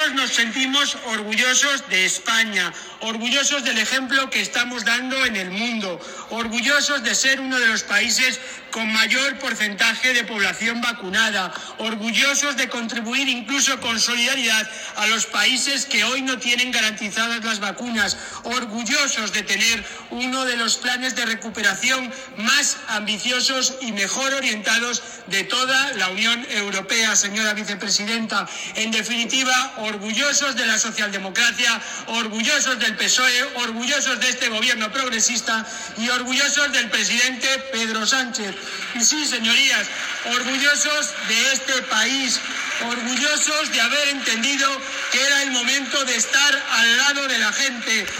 Nos sentimos orgullosos de España, orgullosos del ejemplo que estamos dando en el mundo, orgullosos de ser uno de los países con mayor porcentaje de población vacunada, orgullosos de contribuir incluso con solidaridad a los países que hoy no tienen garantizadas las vacunas, orgullosos de tener uno de los planes de recuperación más ambiciosos y mejor orientados de toda la Unión Europea, señora vicepresidenta. En definitiva, orgullosos de la socialdemocracia, orgullosos del PSOE, orgullosos de este gobierno progresista y orgullosos del presidente Pedro Sánchez. Y sí, señorías, orgullosos de este país, orgullosos de haber entendido que era el momento de estar al lado de la gente,